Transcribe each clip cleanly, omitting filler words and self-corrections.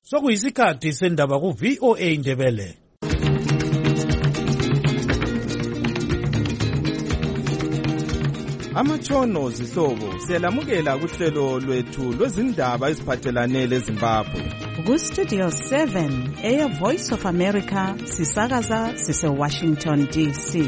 Sokuyisikhathi sendaba ku VOA Indebele. Amatshono zihlobo siyalamukela kuhlelo lwethu lwezindaba eziphathelane leZimbabwe. Ku Studio 7 Air Voice of America sisakaza sise Washington DC.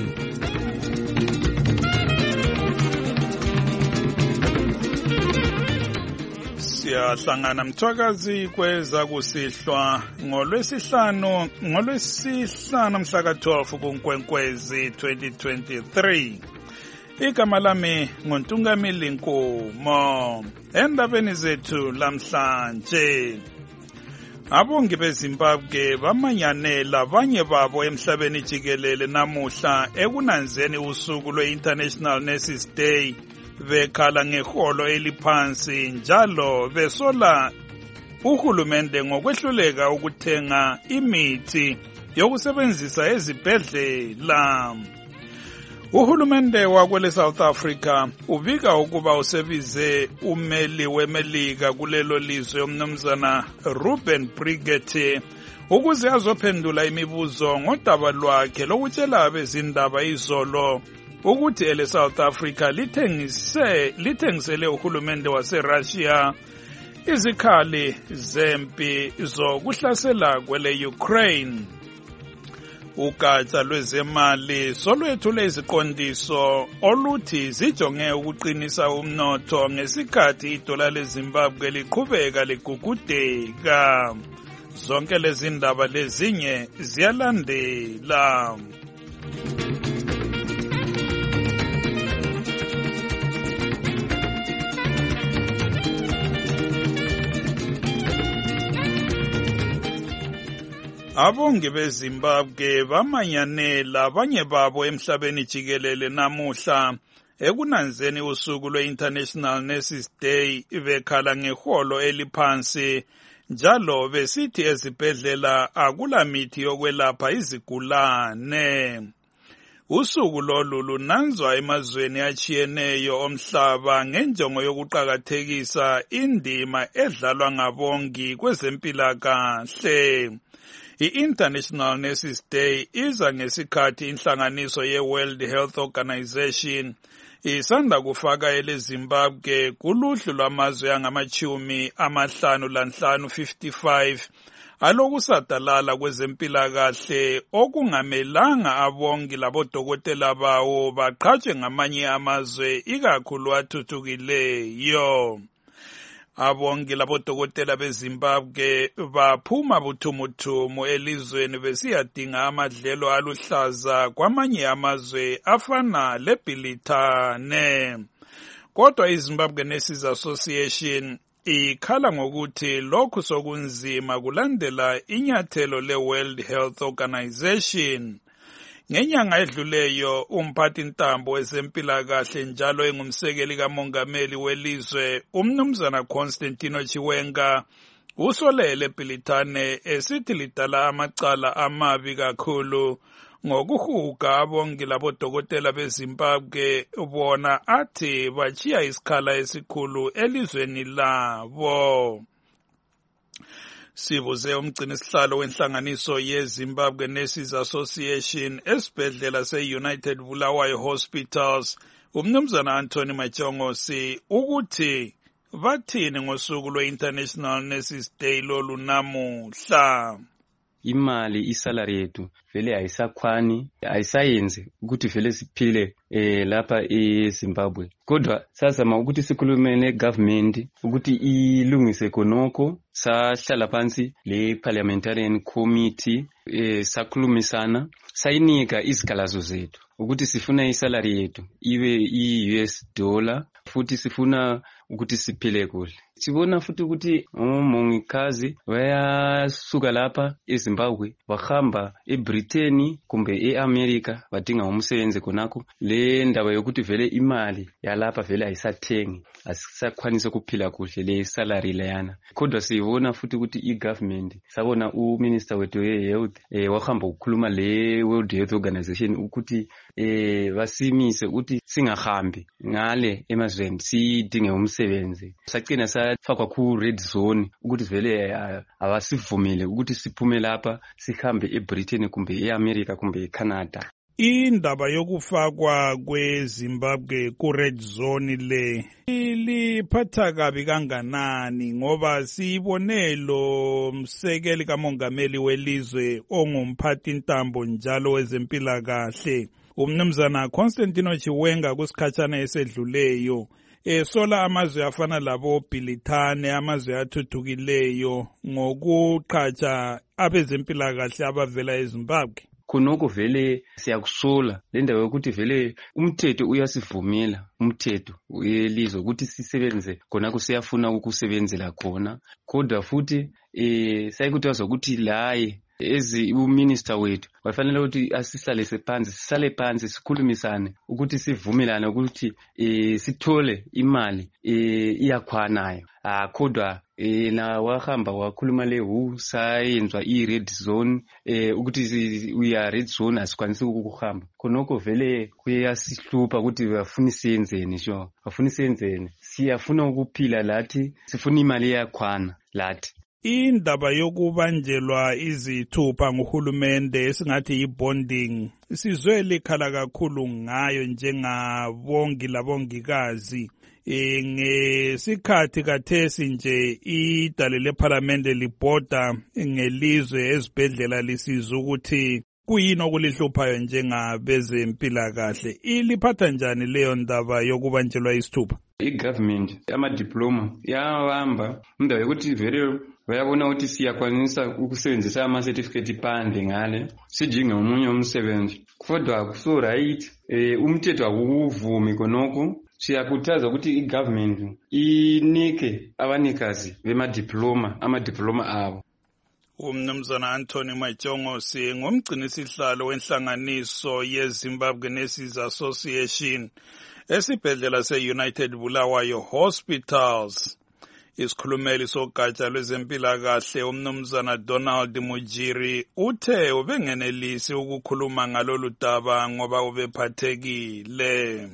Siyahlangana mthwakazi kweza kusihlwa ngolwesihlanu mhla ka-12 kuNkwenkwezi 2023. Igama lami nguNtungamili Nkomo. Endabeni zethu lamhlanje, abongi beZimbabwe bamanyanela abanye babo emhlabeni jikelele namuhla ekunanzeni usuku lwe-International Nurses Day, bekhala ngeholo eliphansi njalo besola uhulumende ngokwehluleka ukuthenga imithi yokusebenzisa ezibhedlela. Uhulumende wakwele South Africa ubika ukuba usebize umeli weMelika kulelo lizwe umnumzana Ruben Brigette ukuze azophendula imibuzo ngodaba lwakhe lokutshela abezindaba izolo ukuthi ele South Africa lithengisele uhulumende waseRussia izikhali zempi zokuhlasela kwele Ukraine. Ugatsha lwezemali solwethule iziqondiso oluthi zijonge ukuqinisa umnotho ngesikhathi idola leZimbabwe liqhubeka ligugudeka. Zonke lezi ndaba lezinye ziyalandela. Abongi beZimbabwe bamanyanela abanye babo emhlabeni jikelele namuhla ekunanzeni usuku lwe-International Nurses Day, bekhala ngeholo eliphansi njalo besithi ezibhedlela akulamithi yokwelapha izigulane. Usuku lolu lunanzwa emazweni atshiyeneyo omhlaba ngenjongo yokuqakathekisa indima edlalwa ngabongi kwezempilakahle. I-International Nurses Day iza ngesikhathi inhlanganiso ye-World Health Organization isanda kufaka eleZimbabwe kuluhlu lwamazwe angama-55 alokusadalala kwezempilakahle okungamelanga abongi labodokotela bawo baqhatshwe ngamanye amazwe ikakhulu athuthukileyo. Abongi labodokotela beZimbabwe baphuma buthumuthumu elizweni besiyadinga amadlelo aluhlaza kwamanye amazwe afana leBhilitane. Kodwa iZimbabwe Nurses Association ikhala ngokuthi lokhu sokunzima kulandela inyathelo le-World Health Organization. Ngenyanga edluleyo umphathi ntambo wezempilakahle njalo engumsekeli kamongameli welizwe umnumzana Constantino Chiwenga usolele eBhilitane esithi lidala amacala amabi kakhulu ngokuhuga abongi labodokotela beZimbabwe bona athi bachiya isikhala esikhulu elizweni labo. Sibuze umgcinisihlalo wenhlanganiso yeZimbabwe Nurses Association esibhedlela se-United Bulawayo Hospitals umnumzana Anthony Machongosi ukuthi bathini ngosuku lwe-International Nurses Day lolu namuhla. Imali isalary yethu vele ayisakhwani, ayisayenzi ukuthi vele siphile lapha eZimbabwe. Kodwa sazama ukuthi sikhulume negovernment ukuthi ilungise khonokho, sahlala phansi le-parliamentarian committee sakhulumisana, sayinika izikhalazo zethu ukuthi sifuna isalary yethu ibe i-US dollar futhi sifuna ukuthi siphile kuhle. Sibona futhi ukuthi omongikazi bayasuka lapha eZimbabwe bahamba eBritain kumbe eAmerica badinga umsebenzi khonakho. Le ndaba yokuthi vele imali yalapha vele ayisathengi, asisakhwanisa ukuphila kuhle le salary leyana. Kodwa siyibona futhi ukuthi igovernment sabona uminister wethu wehealth wahamba ukukhuluma le World Health Organization ukuthi basimise ukuthi singahambi ngale emazweni sidinge umsebenzi umsebenzi. Sagcina safakwa ku-red zone ukuthi vele abasivumile ukuthi siphume lapha sihambe eBritain kumbe eAmerica kumbe eCanada. Indaba yokufakwa kweZimbabwe ku-red zone le liphatha kabi kanganani ngoba sibone lo msekeli kamongameli welizwe ongumphathi ntambo njalo wezempilakahle umnumzana Constantino Chiwenga kusikhatshana esedluleyo sola amazwe afana labo Bhilithane amazwe athuthukileyo ngokuqhatsha abezempilakahle abavela eZimbabwe. Khonoko vele siyakusola le ndaba yokuthi vele umthetho uyasivumela umthetho welizwe ukuthi sisebenze khona kusiyafuna ukusebenzela khona kodwa futhi sayikuthiwa ukuthi laye uminister wethu wafanele ukuthi asihlale sisale phansi sikhulumisane ukuthi sivumelane ukuthi sithole imali iyakhwanayo kodwa na wahamba wakhuluma lehu sayenzwa i-red zone ukuthi uya red zone asikwanisi ukuhamba khonoko vele kuyasihlupha ukuthi bafuna siyenzeni bafuna siyenzeni siyafuna ukuphila lathi sifuna imali yakhwana lathi. Indaba yokubanjelwa izithupha nguhulumende esingathi yibonding sizwe likhala kakhulu ngayo njengabongi labongikazi ngesikhathi kathesi nje idale leParliamente libhoda ngelizwe ezibhedlela lisizwa ukuthi kuyini okulihluphayo njengabezempilakahle iliphatha njani leyo ndaba yokubanjelwa isithupha? I-government amadiploma yahamba indaba yokuthi vele bayabona ukuthi siyakwanisa ukusebenzisa ama-certificate phandle ngale sijinge omunye umsebenzi kodwa akuso right umthetho akuvumi khonoko siyakhuthaza ukuthi i-government inike abanikazi amadiploma abo. Umnumzana Anthony Machongosi ngumgcinisihlalo wenhlanganiso yeZimbabwe Nurses Association esibhedlela se-United Bulawayo Hospitals. Isikhulumeli sogatsha lwezempilakahle umnumzana Donald Mujiri uthe ubengenelisi ukukhuluma ngalolu daba ngoba ubephathekile.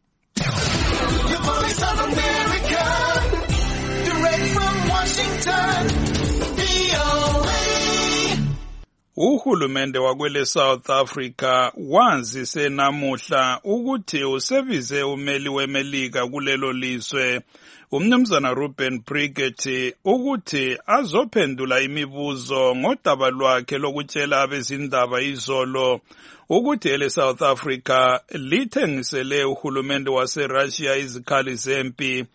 Uhulumende wakwele South Africa wanzise namuhla ukuthi usebize umeli weMelika kulelo lizwe umnumzana Ruben Brigitte ukuthi azophendula imibuzo ngodaba lwakhe lokutshela abezindaba izolo ukuthi ele South Africa lithengisele uhulumende waseRussia izikhali zempi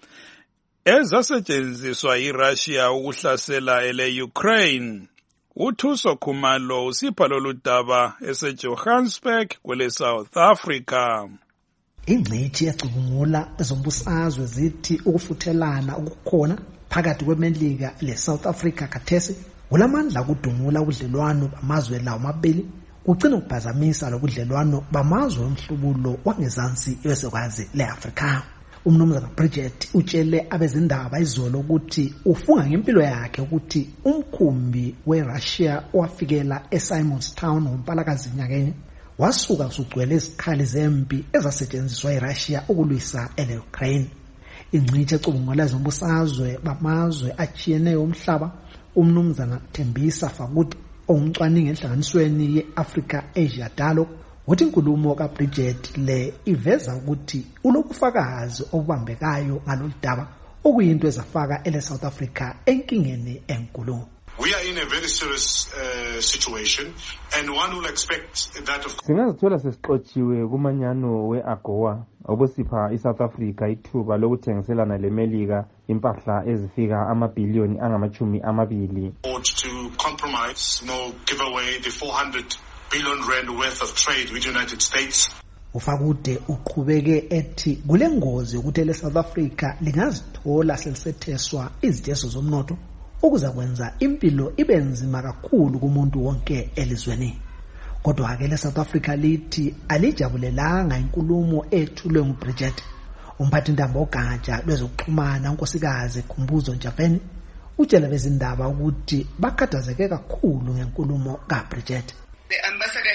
ezasetshenziswa yiRussia ukuhlasela ele Ukraine. Uthuso Khumalo usipha lolu daba eseJohannesburg kwele South Africa. Ingqithi yacubungula ezombusazwe zithi ukufuthelana okukhona phakathi kweMelika leSouth Africa khathesi kulamandla kudumula ubudlelwano bamazwe lawo mabili kugcina ukuphazamisa lobudlelwano bamazwe omhlubulo wangezansi yezwekazi leAfrika. Umnumzana Bridget utshele abezindaba izolo ukuthi ufunga ngempilo yakhe ukuthi umkhumbi weRussia owafikela eSimonstown ngoMpalakazi nyakeni wasuka usugcwele izikhali zempi ezasetshenziswa yiRussia ukulwisa ele-Ukraine. Ingqithi ecubungula ezombusazwe bamazwe achiyeneyo omhlaba umnumzana Thembisa Fakuti ongumcwaningi enhlanganisweni ye-Africa Asia Dialogue uthi inkulumo kaBridget le iveza ukuthi ulokufakazi obambekayo ngalolu daba okuyinto ezafaka ele-South Africa enkingeni enkulu. We are in a very serious situation and one will expect that of singazithola sesixotshiwe kumanyano we-AGOA obusipha iSouth Africa ithuba lokuthengiselana leMelika impahla ezifika amabhiliyoni angama-20 to compromise, give away the 400 billion rand worth of trade with the United States. Ufakude uqhubeke ethi kule ngozi ukuthi ele-South Africa lingazithola selisetheswa iziteso zomnotho ukuza kwenza impilo ibe nzima kakhulu kumuntu wonke elizweni. Kodwa ke le-South Africa lithi alijabulelanga inkulumo ethulwe nguBridget. Umphathi ntambo ogatsha lwezokuxhumana unkosikazi Khumbuzo Njaveni utshela bezindaba ukuthi bakhathazeke kakhulu ngenkulumo kaBridget. The ambassador has not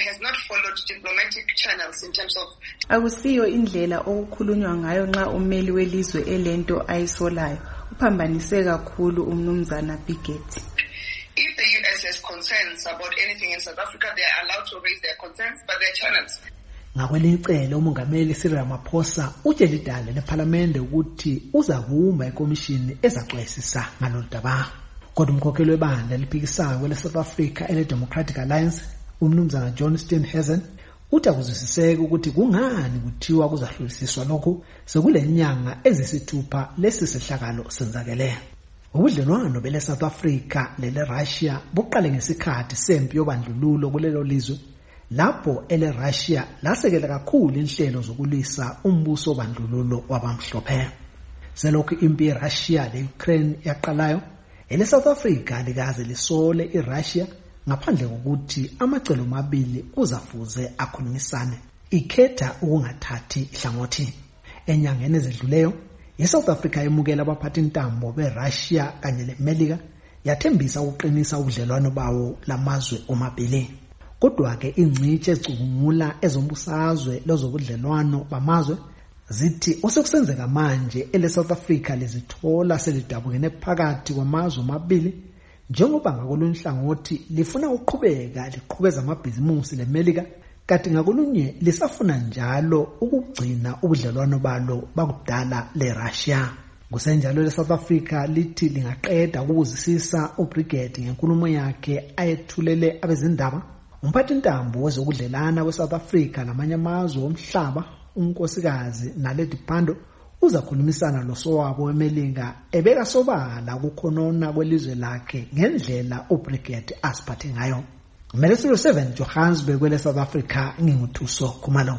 followed diplomatic channels in terms of akusiyo indlela okukhulunywa ngayo nxa ummeli welizwe elento ayisolayo uphambanise kakhulu umnumzana Bigetti. If the US has concerns about anything in South Africa, they are allowed to raise their concerns, but their channels. Ngakwelicele umongameli Cyril Ramaphosa utshele idale lephalamende ukuthi uzavuma ikomishini ezaxwayisisa ngalodaba. Kodwa umkhokheli webandla eliphikisayo kwele South Africa ele Democratic Alliance umnumzana John Steenhuisen uthi akuzwisiseki ukuthi kungani kuthiwa kuzahlulisiswa lokhu sekulenyanga ezisithupha lesi sehlakalo senzakele. Ubudlelwano bele South Africa lele Russia buqale ngesikhathi sempi yobandlululo kulelo lizwe lapho ele Russia lasekela kakhulu inhlelo zokulwisa umbuso wobandlululo wabamhlophe. Selokhu impi yeRussia leUkraine yaqalayo ele South Africa likaze lisole iRussia ngaphandle kokuthi amacelo amabili kuzafuze akhulumisane ikhetha ukungathathi ihlangothi. Enyangeni ezidluleyo iSouth Africa yemukela abaphathi intambo beRussia kanye neMelika yathembisa ukuqinisa ubudlelwano bawo lamazwe omabili. Kodwa ke ingcithi ezicubungula ezombusazwe lezobudlelwano bamazwe zithi osekusenzeka manje ele South Africa lezithola selidabukene phakathi kwamazwe amabili njengoba ngakolunye hlangothi lifuna ukuqhubeka liqhubeza amabhizimusi leMelika kanti ngakolunye lisafuna njalo ukugcina ubudlelwano balo bakudala leRussia. Kusenjalo leSouth Africa lithi lingaqeda ukuzisisa uBrigetti ngenkulumo yakhe ayethulele abezindaba. Umphathi intambo wezokudlelana kweSouth Africa namanye amazwe omhlaba unkosikazi Naledi Pandor uzakhulumisana losowabo weMelika ebeka sobala ukukhonona kwelizwe lakhe ngendlela uBrigetti asiphathe ngayo. Melesilo 7 Johannesburg kwele South Africa nginguthuso Khumalo.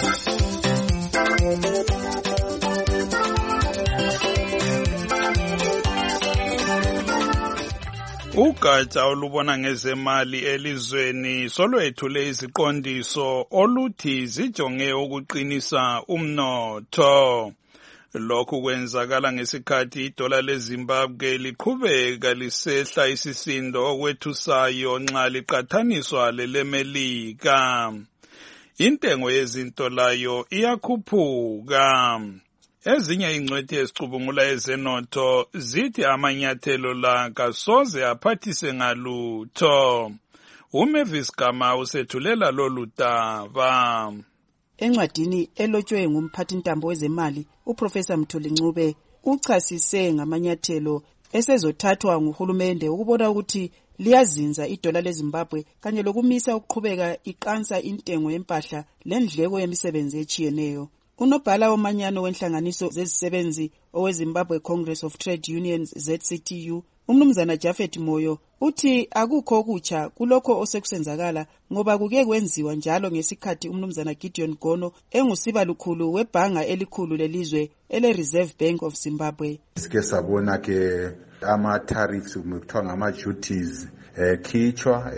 Ugatsha olubona ngezemali elizweni solwethule iziqondiso oluthi zijonge ukuqinisa umnotho. Lokhu kwenzakala ngesikhathi idola leZimbabwe liqhubeka lisehla isisindo okwethusayo nxa liqathaniswa leleMelika. Intengo yezinto layo iyakhuphuka. Ezinye ingcwethi ezicubungula ezenotho zithi amanyathelo la kasoze aphathise ngalutho. uMavis Gama usethulela lolu daba. Encwadini elotshwe ngumphathi intambo wezemali uProfessor Mthuli Ncube uchasise ngamanyathelo esezothathwa nguhulumende ukubona ukuthi liyazinza idola leZimbabwe kanye lokumisa ukuqhubeka iqansa intengo yempahla lendleko yemisebenzi echiyeneyo. Unobhala womanyano wenhlanganiso zezisebenzi oweZimbabwe Congress of Trade Unions ZCTU umnumzana Japhet Moyo uthi akukho okutsha kulokho osekusenzakala ngoba kuke kwenziwa njalo ngesikhathi umnumzana Gideon Gono engusiba lukhulu webhanga elikhulu lelizwe ele Reserve Bank of Zimbabwe. Sike sabona ke ama tariffs kumuthiwa ngama duties khitshwa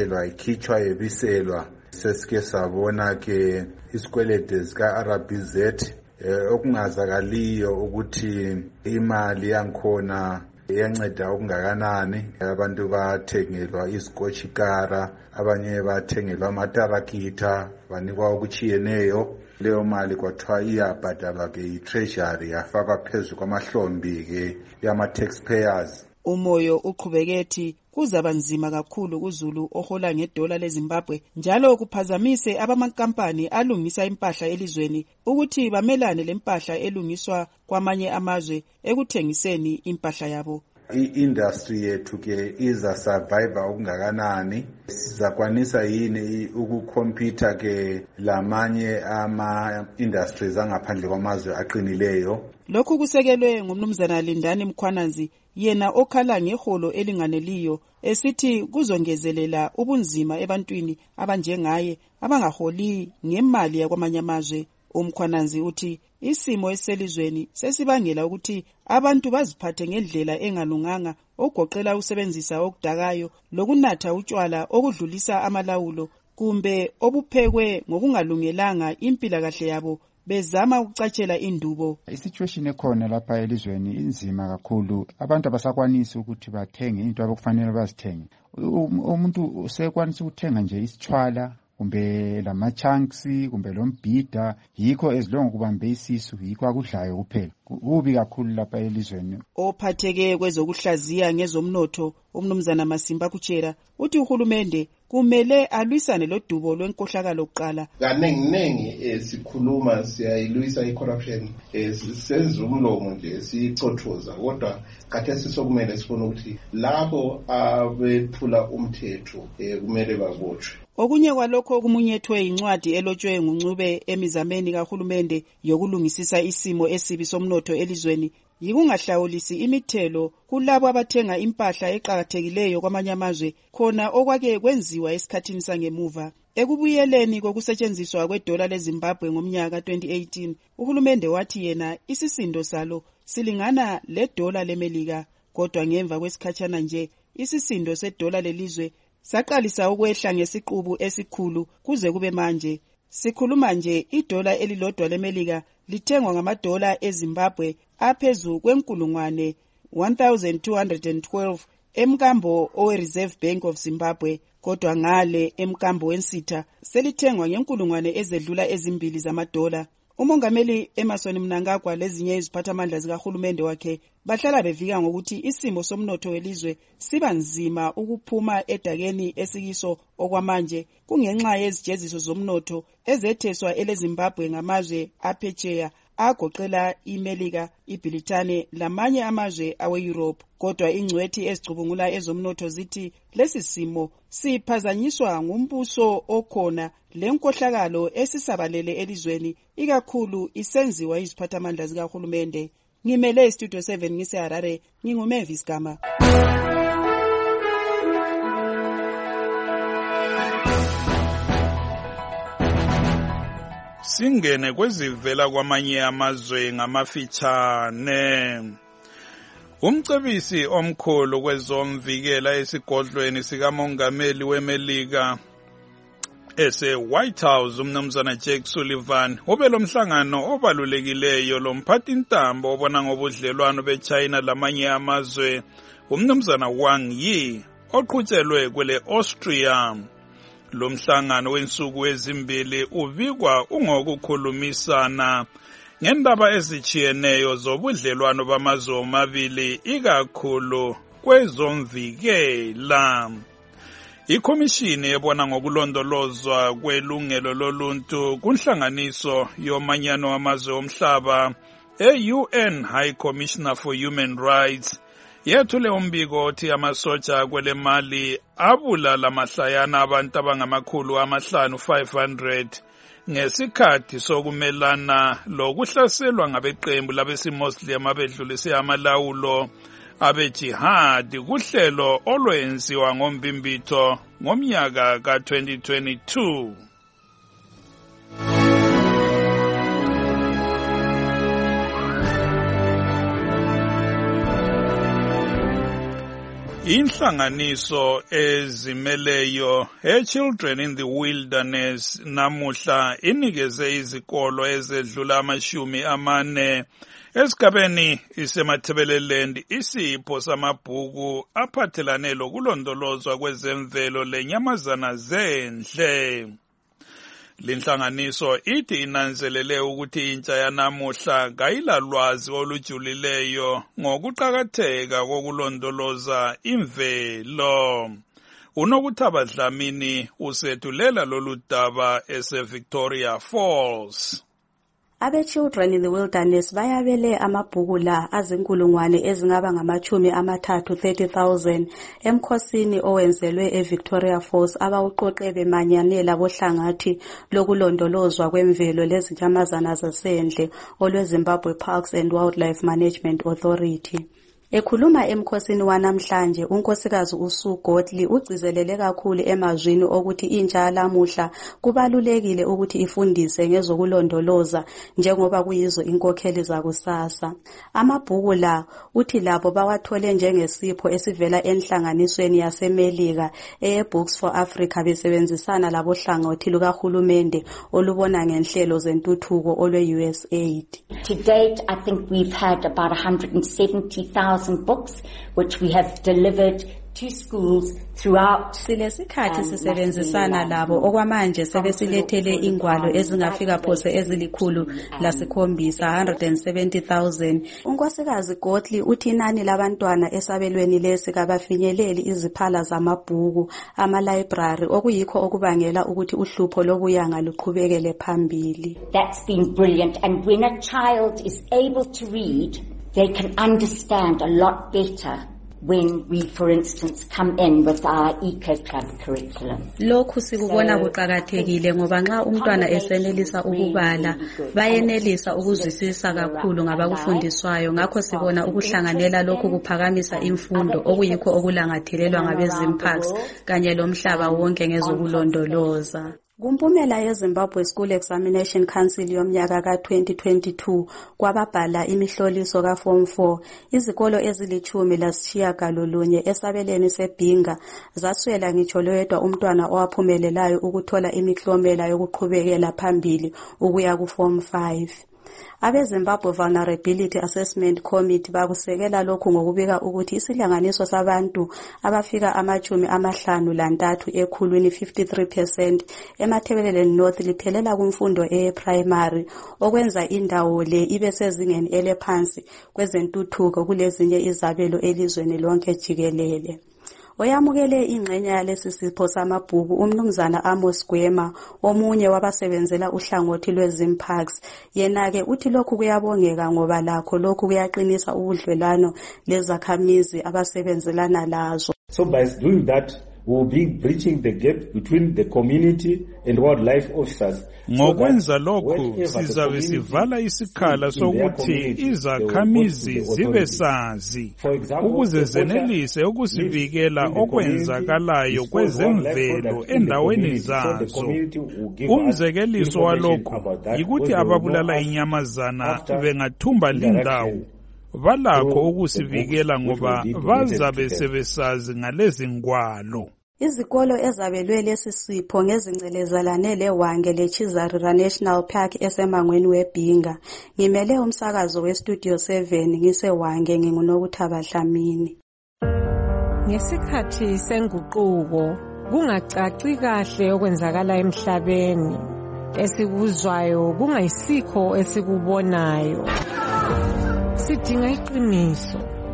ebiselwa sesike sabona ke isikwelede zika RBZ okungazakaliyo ukuthi imali yankhona iyanceda okungakanani. Abantu bathengelwa izikochikara, abanye bathengelwa amatarakita, banikwa okuchiyeneyo. Leyo mali kwathiwa iyabhadalwa ke i-treasury yafakwa phezu kwamahlombi ke yama-taxpayers. Umoyo uqhubekethi kuzaba nzima kakhulu kuzulu ohola ngedola leZimbabwe njalo kuphazamise abamankampani alungisa impahla elizweni ukuthi bamelane lempahla elungiswa kwamanye amazwe ekuthengiseni impahla yabo. I-industry yethu ke iza survive okungakanani, sizakwanisa yini ukukhompyutha ke lamanye ama-industries angaphandle kwamazwe aqinileyo. Lokhu kusekelwe ngumnumzana Lindani Mkhwananzi yena okhala ngeholo elinganeliyo esithi kuzongezelela ubunzima ebantwini abanjengaye abangaholi ngemali yakwamanye amazwe. Umkhwananzi uthi isimo eselizweni sesibangela ukuthi abantu baziphathe ngendlela engalunganga ogoqela usebenzisa okudakayo lokunatha utshwala okudlulisa amalawulo kumbe obuphekwe ngokungalungelanga impilakahle yabo bezama ukucatshela indubo. Isituation ekhona lapha elizweni inzima kakhulu. Abantu abasakwanisi ukuthi bathenge into abakufanele bazithenge. Umuntu usekwanisa ukuthenga nje isithwala kumbe lama-chunks kumbe lombhida, yikho ezilonga kubambe isisu, yikho akudlayo kuphela. Kubi kakhulu lapha elizweni. Ophatheke kwezokuhlaziya ngezomnotho umnumzana Masimba Kuchera uthi uhulumende kumele alwisane lodubo lwenkohlakalo kuqala. Kanenginengi sikhuluma siyayilwisa i-corruption, senza umlomo nje siyicothoza, kodwa khathesi sokumele sifune ukuthi labo abephula umthetho kumele babotshwe. Okunye kwalokho okumunyethwe incwadi elotshwe nguNcube emizameni kahulumende yokulungisisa isimo esibi somnotho elizweni yikungahlawulisi imithelo kulabo abathenga impahla eqhakathekileyo kwamanye amazwe khona okwake kwenziwa esikhathini sangemuva. Ekubuyeleni kokusetshenziswa kwedola leZimbabwe ngomnyaka 2018, uhulumende wathi yena isisindo salo silingana ledola leMelika, kodwa ngemva kwesikhatshana nje isisindo sedola lelizwe saqalisa ukwehla ngesiqubu esikhulu kuze kube manje. Sikhuluma nje idola elilodwa leMelika lithengwa ngamadola eZimbabwe aphezu kwenkulungwane 1212 emkambo owe-Reserve Bank of Zimbabwe, kodwa ngale emkambo wensitha selithengwa ngenkulungwane ezedlula ezimbili zamadola. Umongameli Emmerson Mnangagwa lezinye iziphathamandla zikahulumende wakhe bahlala bevika ngokuthi isimo somnotho welizwe siba nzima ukuphuma edakeni esikiso okwamanje kungenxa yezijeziso zomnotho ezetheswa eleZimbabwe ngamazwe aphetsheya agoqela iMelika, iBritane lamanye amazwe awe-Europe. Kodwa ingcwethi ezicubungula ezomnotho zithi lesi simo siphazanyiswa ngumbuso okhona lenkohlakalo esisabalele elizweni, ikakhulu isenziwa iziphathamandla zikahulumende. Ngimele iStudio 7 ngiseHarare, nginguMavis Gama. Singene kwezivela kwamanye amazwe ngamafitshane. Umcebisi omkhulu kwezomvikela esigodlweni sikamongameli weMelika ese-White House umnumzana Jake Sullivan ubelo mhlangano obalulekileyo lomphathintambo obona ngobudlelwano beChina lamanye amazwe umnumzana Wang Yi oqhutshelwe kwele Austria. Lo mhlangano wensuku ezimbili uvikwa ungokukhulumisana ngendaba ezichiyeneyo zobudlelwano bamazwe omabili ikakhulu kwezomvikela. Ikhomishini ebona ngokulondolozwa kwelungelo loluntu kunhlanganiso yomanyano wamazwe omhlaba e-UN High Commissioner for Human Rights yethule umbiko othi amasotsha kwele Mali abulala mahlayana abantu abangamakhulu 500 ngesikhathi sokumelana lokuhlaselwa ngabeqembu labesimoslim abedlulise amalawulo abejihad kuhlelo olwenziwa ngombimbitho ngomnyaka ka-2022. Inhlanganiso ezimeleyo Children in the Wilderness namuhla inikeze izikolo ezedlula 40 esigabeni isemathebeleland isipho samabhuku aphathelane lokulondolozwa kwezemvelo lenyamazana zendle. Linhlanganiso ithi inanzelele ukuthi intsha yanamuhla kayilalwazi olujulileyo ngokuqakatheka kokulondoloza imvelo. Unokuthaba Dlamini usethulela lolu daba ese-Victoria Falls. Children in the Wilderness bayabele amabhuku la azinkulungwane ezingaba ngama-30,000 emkhosini owenzelwe eVictoria Falls abawuqoqe bemanyanela bohlangathi lokulondolozwa kwemvelo lezinyamazana zasendle olweZimbabwe Parks and Wildlife Management Authority. Ekhuluma emkhosini wanamhlanje unkosikazi uSue Godley ugcizelele kakhulu emazwini okuthi intsha lamuhla kubalulekile ukuthi ifundise ngezokulondoloza njengoba kuyizo inkokheli zakusasa. Amabhuku la uthi labo bawathole njengesipho esivela enhlanganisweni yaseMelika Books for Africa besebenzisana labo hlangothi lukahulumende olubona ngenhlelo zentuthuko olwe-USAID. To date, I think we've had about 170,000 books which we have delivered to schools throughout. Silesikhathi sisebenzisana labo okwamanje sebesilethele ingwalo ezingafika phose ezilikhulu-7 170,000. Unkosikazi Godley uthi inani labantwana esabelweni lesi kabafinyeleli iziphala zamabhuku ama-library okuyikho okubangela ukuthi uhlupho lobuyanga luqhubekele phambili. That's been brilliant, and when a child is able to read, they can understand a lot better when we, for instance, come in with our Eco Club curriculum. Lokhu sikubona kuqakathekile ngoba nxa umntwana esenelisa ukubala bayenelisa ukuzwisisa kakhulu ngabakufundiswayo, ngakho sibona ukuhlanganela lokhu kuphakamisa imfundo okuyikho okulangathelelwa ngabezimparks kanye lomhlaba wonke ngezokulondoloza. Kumpumela yeZimbabwe School Examination Council yomnyaka ka-2022 kwababhala imihloliso ka-Form 4, izikolo ezili-10 esabelweni seBhinga zaswela ngitsho loyedwa umntwana owaphumelelayo ukuthola imiklomela yokuqhubekela phambili ukuya ku-Form 5. Abe-Zimbabwe Vulnerability Assessment Committee bakusekela lokhu ngokubika ukuthi isilinganiso sabantu abafika 53 ekhulwini 53% eMatabeleland North liphelela kumfundo eye-primary, okwenza indawo le ibe sezingeni elephansi kwezentuthuko kulezinye izabelo elizweni lonke jikelele. Oyamukele ingxenye yalesi sipho samabhuku umnumzana Amos Gwema, omunye wabasebenzela uhlangothi lwezimparks, yena-ke uthi lokhu kuyabongeka ngoba lakho lokhu kuyaqinisa ubudlelwano lezakhamizi abasebenzelana lazo. So by doing that, we will be bridging the gap between the community and wildlife officers. Ngokwenza lokhu sizabe sivala isikhala sokuthi izakhamizi zibe sazi ukuze zenelise ukusivikela okwenzakalayo kwezemvelo endaweni zazo. Umzekeliso walokhu yikuthi ababulala inyamazana bengathumba lindawo balakho ukusivikela ngoba bazabe sebesazi ngalezi ngwalo. Izikolo ezabelwe lesi sipho ngezingcelezelane leWange leChizarira National Park esemangweni weBhinga. Ngimele umsakazo weStudio 7 ngiseWange nginguNokuthaba Dlamini. Ngesikhathi senguquko kungacaci kahle okwenzakala emhlabeni, esikuzwayo kungayisikho esikubonayo. Sidinga iqiniso.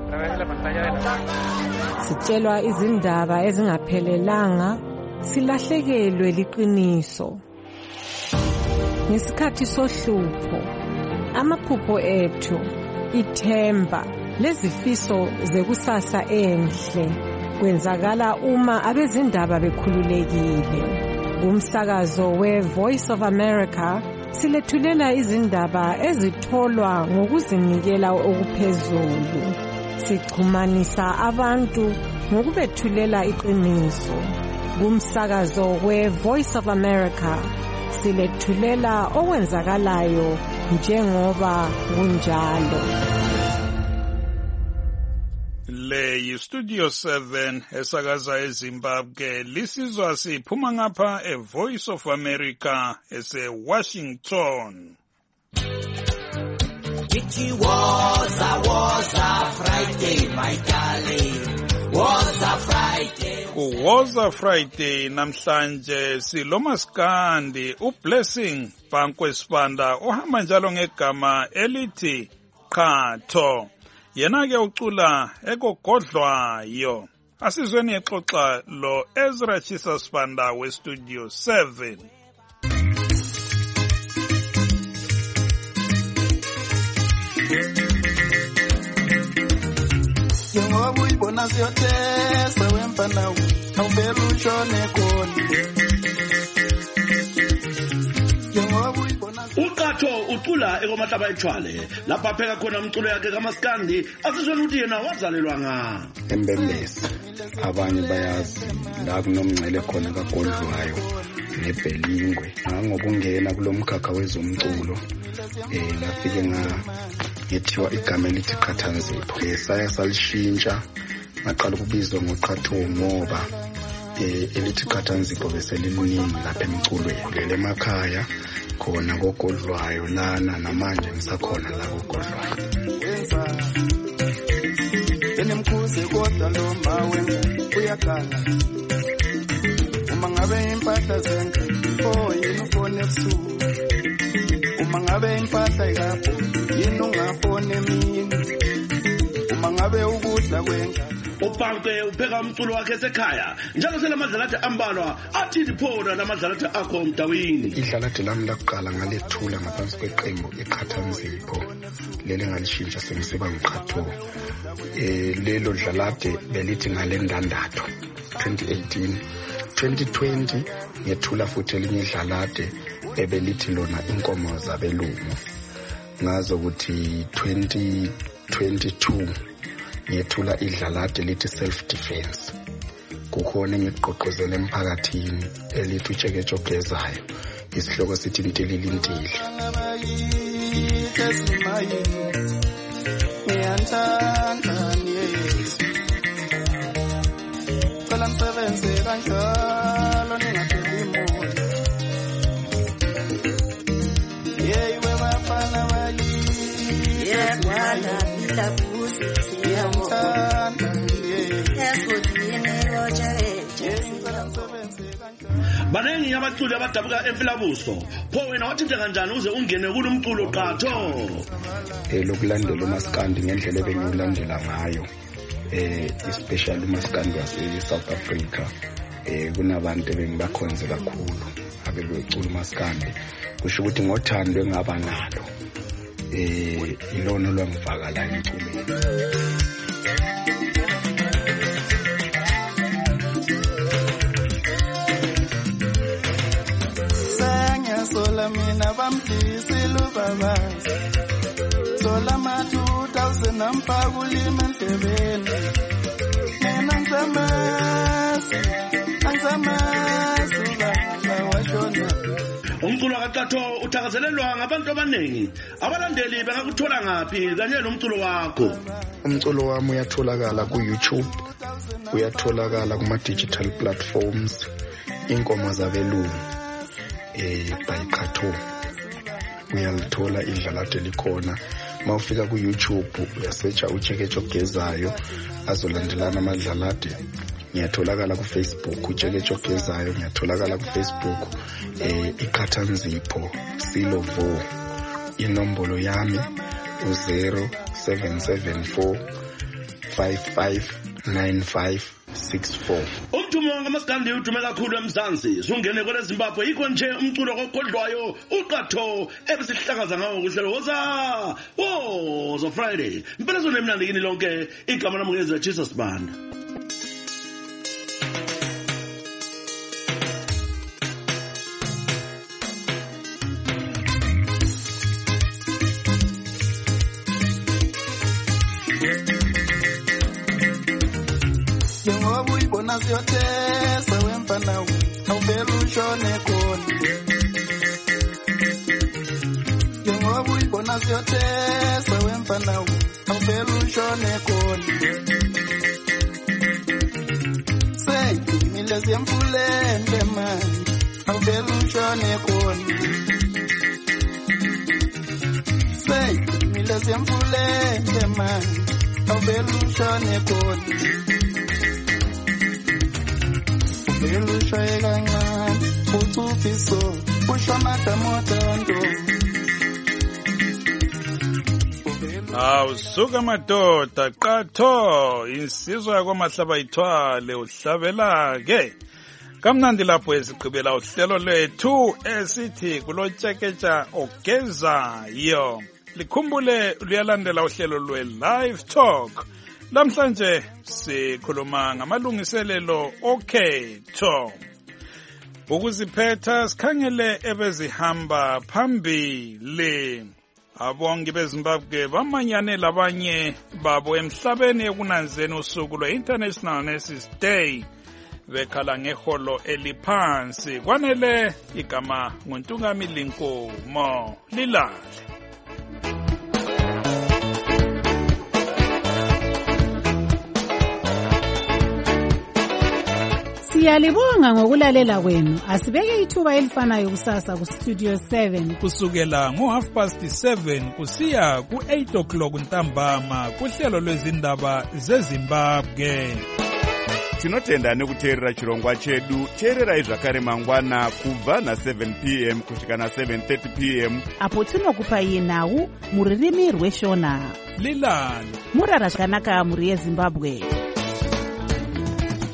Sitshelwa izindaba ezingaphelelanga, silahlekelwe liqiniso. Ngesikhathi sohlupho, amaphupho ethu, ithemba, lezifiso zekusasa enhle, kwenzakala uma abezindaba bekhululekile. Kumsakazo we-Voice of America, silethulela izindaba ezitholwa ngokuzinikela okuphezulu. Sichumanisa abantu ngokubethulela iqiniso. Kumsakazo we-Voice of America, silethulela okwenzakalayo njengoba kunjalo. Le yiStudio 7 esakaza eZimbabwe, lisizwa siphuma ngapha eVoice of America ese-Washington. It was a Friday, my darling. Was a Friday. Was a Friday namhlanje silomaskandi uBlessing Bankwe Sibanda ohamba njalo ngegama elithi Qhatho. Yena-ke ucula ekogodlwayo. Asizweni exoxa lo Ezra Chisa Sibanda weStudio 7. Yengoba uyibona siyotesa wempana awuvela ushone khona. uQhatho ucula ekomahlaba ethwale lapha pheka khona umculo yakhe kaMaskandi asizweni ukuthi yena wazalelwa nga eMbembezi. Abanye bayazi la kunomngcele khona kagodlwayo neBhelingwe. Ngokungena kulomkhakha wezomculo ngafike ngethiwa igama elithi Qhathanzipho. Saya salishintsha ngaqala ukubizwa ngoQhatho ngoba elithi Qhathanzipho bese liliningi lapha emculweni. Lele emakhaya khona kogodlwayo lana namanje ngisakhona la kogodlwayo. Enemkhuze kodwa lo mawe ngiyakhala uma ngabe impahla zenke yini ufone ebusuku uma ngabe impahla ilapho yini ungafone emini uma ngabe ukudla kwenka uPanke upheka umculo wakhe esekhaya njalo selamadlalathi ambalwa athi liphona lamadlalathi akho mdawini. Idlalathi lami lakuqala ngalethula ngaphansi kweqembu iqhathanzipho leli ngalishintsha sengisiba ngiqhatho. Lelo dlalathi belithi ngalendandatho 2018. 2020 ngethula futhi elinye idlalathi ebelithi lona inkomo zabelungu. Ngazo ukuthi 2022 ngethula idlalathi lithi self defense. Kukhona ngiqoqozela emphakathini elithi utsheketsho gezayo. Isihloko sithi intilili intili. Ngiyantanda Yesu cela msebenze kanjalo ningapheli moya yeyiwe bafana bayithi yebwana ilabusi ngiyantanda esodini lojeje Banengi abaculi abadabuka emfilabuso pho wena wathinta kanjani uze ungene kulumculo qatho? Lokulandela uMaskandi ngendlela ebengilandela ngayo especially uMaskandi wase South Africa kunabantu ebengibakhonze kakhulu abebecula uMaskandi kusho ukuthi ngothando engaba nalo ilona lwangivaka la emculweni. Sola mina bamdisile ubabazi sola ma 2000 amphakulima endlebeni mina angizamasi ubaba washona. Umculo kaQatho uthakazelelwa ngabantu abanengi. Abalandeli bengakuthola ngaphi kanye nomculo wakho? Umculo wami uyatholakala ku-YouTube, uyatholakala kuma-digital platforms, inkomo zabelungu by Qatho. Uyalithola idlalathi likhona. Mawufika ku-YouTube uyasearcha utsheketsho gezayo azolandelana amadlalathi. Ngiyatholakala ku-Facebook utsheketsho gezayo, ngiyatholakala ku-Facebook iqhathanzipho Silovo. Inombolo yami u0774 559564. Umthumo ngamaskandi udume kakhulu eMzansi. Sungene kwele Zimbabwe yikho nje umculo okodlwayo uQatho ebesihlakaza ngawo kuhlelo woza Friday. Impela zone emnandi kini lonke igama lami ngezwe Jesus Banda. Siyotesa wemfana awuvela ushone khona njengoba uyibona siyotesa wemfana awuvela ushone khona seyimile siyemfulende manje awuvela ushone khona seyimile siyemfulende manje awuvela ushone khona. Elushaye kancane uthufiso ushamada mothando awusuka madoda Qatho insizwa kwamahlaba ithwale uhlabela ke kamnandi lapho esigqibela uhlelo lwethu esithi kulotsheketsha ogezayo. Likhumbule luyalandela uhlelo lwe-Live Talk. Namhlanje sikhuluma ngamalungiselelo okhetho. Ukuziphetha sikhangele ebezihamba phambili. Abongi beZimbabwe bamanyane labanye babo emhlabeni ekunanzeni usuku lwe-International Nurses Day. Bekhala ngeholo eliphansi. Kwanele igama nguNtungamili Nkomo lilale. Siyalibonga ngokulalela kwenu. Asibeke ithuba elifanayo kusasa ku Studio 7 kusukela ngo7:30 kusiya ku8 o'clock ntambama kuhlelo lwezindaba zeZimbabwe. tinotenda nekuteerera chirongwa chedu. teererai zvakare mangwana kubva na7 p.m. kusvika na7:30 p.m. apo tinokupai nhau muririmi rweshona. lilani murara zvakanaka muri yezimbabwe.